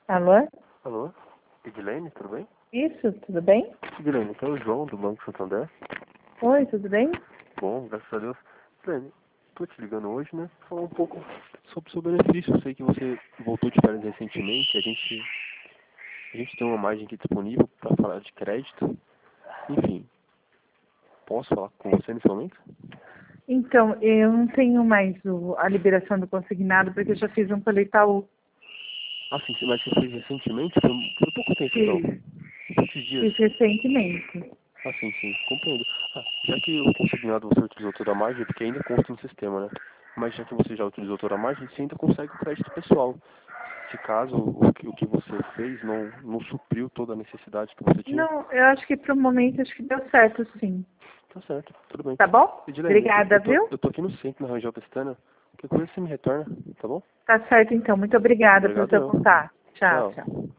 Alô? Alô? Edilene, tudo bem? Isso, tudo bem? Edilene, aqui é o João, do Banco Santander. Oi, tudo bem? Bom, graças a Deus. Edilene, tô te ligando hoje, né? Pra falar um pouco sobre o seu benefício. Eu sei que você voltou de férias recentemente. A gente tem uma margem aqui disponível para falar de crédito. Enfim, posso falar com você nesse momento? Então, eu não tenho mais a liberação do consignado porque eu já fiz um pelo Itaú. Ah, sim, mas você fez recentemente? Foi pouco tempo, então. Fiz, Poucos dias. fiz recentemente. Ah, sim, sim, compreendo. Ah, já que o consignado você utilizou toda a margem, porque ainda consta no sistema, né? Mas já que você já utilizou toda a margem, você ainda consegue o crédito pessoal. Se caso o que você fez não supriu toda a necessidade que você tinha, Não, eu acho que pro momento acho que deu certo, sim. tá certo, tudo bem. Tá bom? Edilene, Obrigada, viu? eu tô aqui no centro, na Rangel Pestana. Qualquer coisa você me retorna, tá bom? Tá certo então. Muito obrigada pelo Obrigado seu eu. contato. Tchau, Tchau. tchau.